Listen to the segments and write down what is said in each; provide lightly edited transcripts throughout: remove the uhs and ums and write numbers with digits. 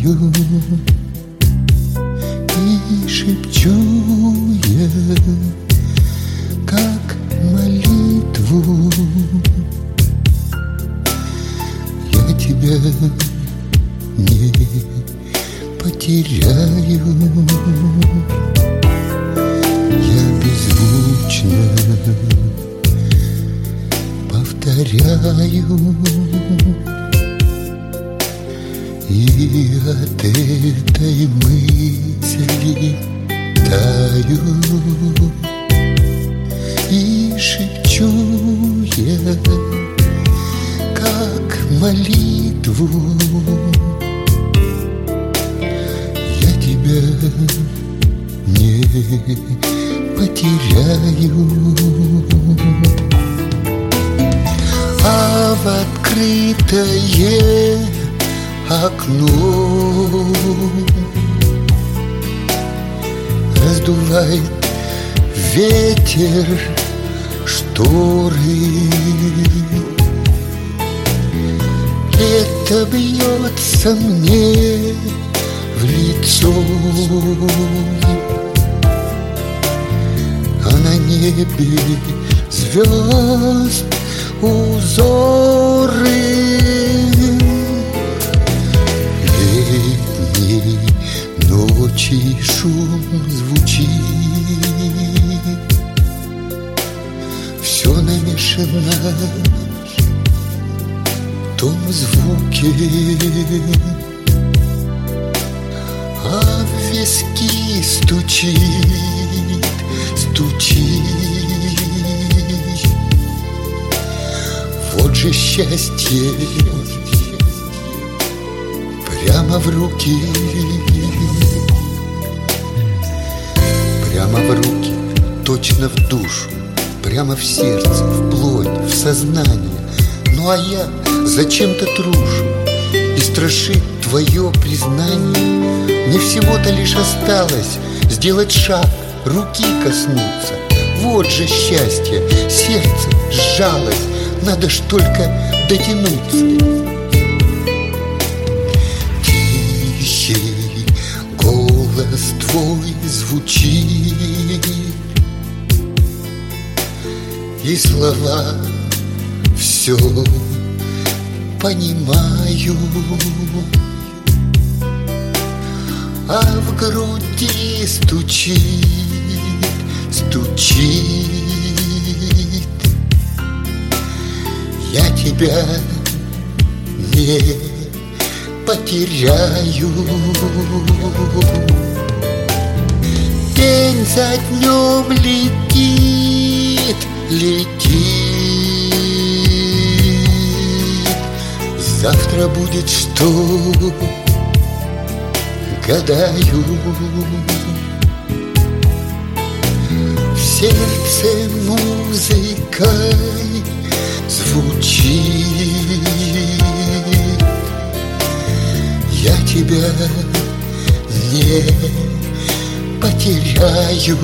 и шепчу я, как молитву. Я тебя не потеряю. Я беззвучно повторяю, и от этой мысли таю, и шепчу я, как молитву. Я тебя не потеряю. А в открытое окно раздувает ветер шторы. Лето бьется мне в лицо, а на небе звезд узоры. Летней ночи шум звучит, все намешано в том звуке, а в виски стучит, стучит. Вот же счастье прямо в руки, прямо в руки, точно в душу, прямо в сердце, в плоть, в сознание. Ну а я зачем-то трушу, и страшит твое признание. Мне всего-то лишь осталось сделать шаг, руки коснуться. Вот же счастье, сердце сжалось, надо ж только дотянуться. Тихий голос твой звучит, и слова все понимаю, а в груди стучит, стучит. Я тебя не потеряю. День за днем летит, летит. Завтра будет что, гадаю. В сердце музыкой звучит. Я тебя не потеряю.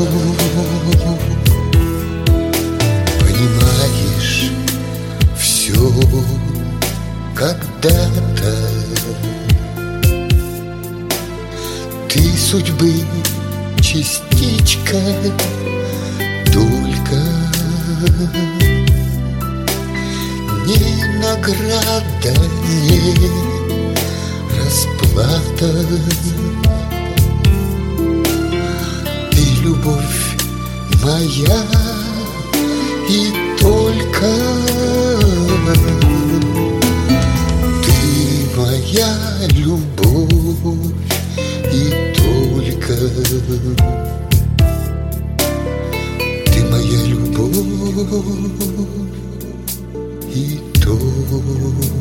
Понимаешь, все когда-то ты судьбы частичка только, не награда, не расплата. Ты любовь моя и только. Ты моя любовь и только. Ты моя любовь и только.